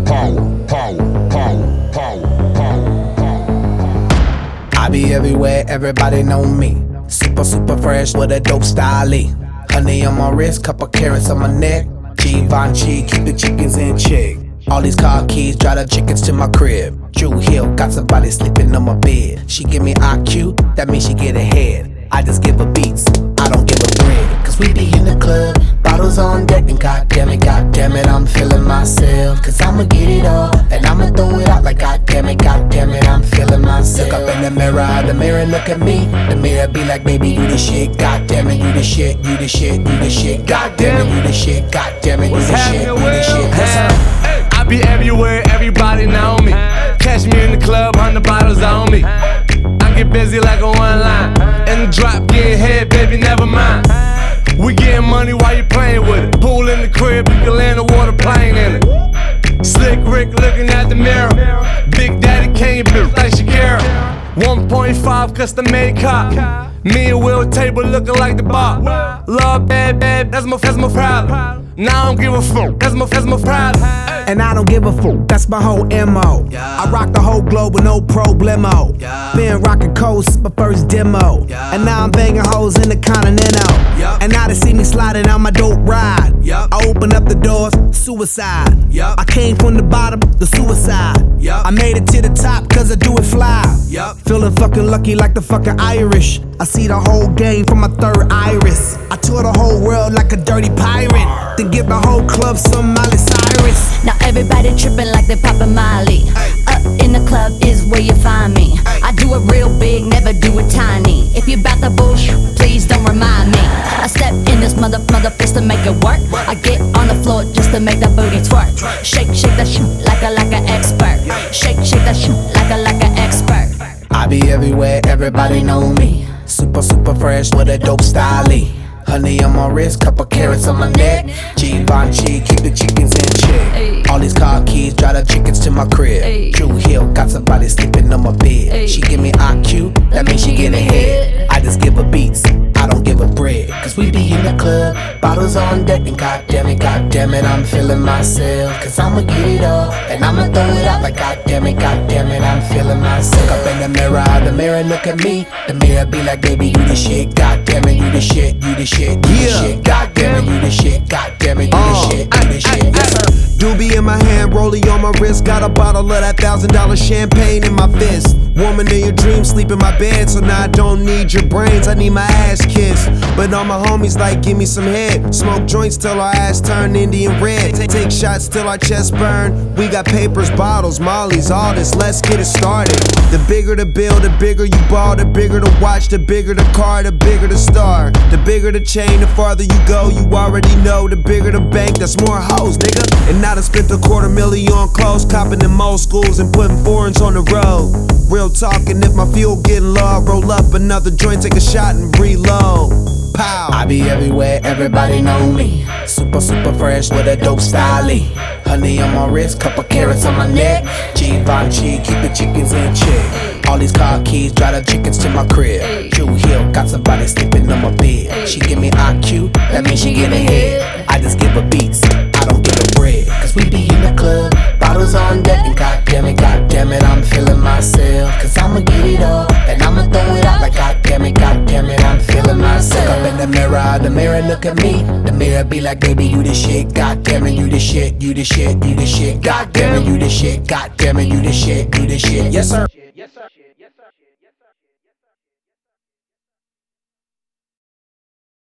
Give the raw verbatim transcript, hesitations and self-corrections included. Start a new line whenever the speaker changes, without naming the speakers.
power, power, power, power, power, power.
I be everywhere, everybody know me. Super, super fresh with a dope style. Honey on my wrist, couple carrots on my neck. Givenchy, keep the chickens in check. All these car keys, drive the chickens to my crib. Drew Hill, got somebody sleeping on my bed. She give me I Q, that means she get ahead. I just give her beats, I don't give her bread. Cause we be in the club, bottles on deck, and goddamn it, goddamn it, I'm feeling myself. Cause I'ma get it all, and I'ma throw it out like goddamn it, goddamn it, I'm feeling myself. Look up in the mirror, the mirror look at me. The mirror be like, baby, you the shit, goddamn it, you the shit, you the shit, you the shit, goddamn it, you the shit, goddamn it, you the shit, you the shit. Yes, sir.
I be everywhere, everybody know me. Catch me in the club, hundred bottles on me. I get busy like a one line. In the drop, getting head, baby, never mind. We getting money while you playing with it. Pool in the crib, you can land a water plane in it. Slick Rick looking at the mirror. Big Daddy Kane built like Shakira. one point five custom made car. Me and Will Table looking like the bar. Love bad, bad, that's my, that's my problem. Now I don't give a fuck, that's my, that's my problem.
And I don't give a fuck, that's my whole M O.
Yeah.
I rock the whole globe with no problemo.
Yeah.
Been rockin' coast, my first demo.
Yeah.
And now I'm banging hoes in the Continental.
Yep.
And now they see me sliding on my dope ride.
Yep.
I open up the doors, suicide.
Yep.
I came from the bottom, the suicide.
Yep.
I made it to the top cause I do it fly.
Yep.
Feeling fucking lucky like the fucking Irish. I see the whole game from my third iris. I tour the whole world like a dirty pirate. Then give the whole club some Miley Cyrus.
Now everybody trippin' like they poppin' Miley. Up in the club is where you find me. I do it real big, never do it tiny. If you bout the bullshit, please don't remind me. I step in this mother mother fist to make it work. I get on the floor just to make that booty twerk. Shake, shake that shit like a like an expert. Shake, shake that shit like a like an expert.
I be everywhere, everybody know me. Super, super fresh with a dope style. Honey on my wrist, couple carrots on my neck. Givenchy, keep the chickens in check.
Ay.
All these car keys, drive the chickens to my crib.
Ay.
Drew Hill, got somebody sleeping on my bed.
Ay.
She give me I Q, that means she get ahead. I just give her beats, I don't give her bread. Cause we be in the club, bottles on deck, and goddamn it, goddamn it, I'm feeling myself. Cause I'ma get it all, and I'ma throw it out like goddamn it, goddamn it, I'm feeling myself. Look up in the mirror, the mirror look at me. The mirror be like, baby, you the shit, goddamn it, you the shit, you the shit, you the shit, goddamn it, you the shit, goddamn it, you the shit, you the shit. Yes, sir.
Doobie in my hand, rollie on my wrist. Got a bottle of that thousand dollar champagne in my fist. Woman in your dreams, sleep in my bed. So now I don't need your brains, I need my ass kissed. But all my homies like, give me some head. Smoke joints till our ass turn Indian red. Take, take shots till our chest burn. We got papers, bottles, mollies, all this, let's get it started. The bigger the bill, the bigger you ball. The bigger the watch, the bigger the car, the bigger the star. The bigger the chain, the farther you go. You already know, the bigger the bank, that's more hoes, nigga. And now I spent a quarter million on clothes, copping in most schools and putting foreigns on the road. Real talking, if my fuel getting low, I roll up another joint, take a shot and reload. Pow.
I be everywhere, everybody know me. Super, super fresh with a dope style. Honey on my wrist, couple carrots on my neck. Givenchy, keep the chickens in check. All these car keys, drive the chickens to my crib. Drew Hill, got somebody sleeping on my bed. She give me I Q, that means she get ahead. I just give her beats, I don't give her bread. Cause we be in the club, bottles on deck, and goddamn it, goddamn it, I'm feeling myself. Cause I'ma get it all, and I'ma throw it out like goddamn it, goddamn it, I'm feeling myself. Look up in the mirror, the mirror look at me. The mirror be like, baby, you the shit, goddamn it, you the shit, you the shit, you the shit, goddamn it, you the shit, goddamn it, you the shit, you the shit. Yes, sir.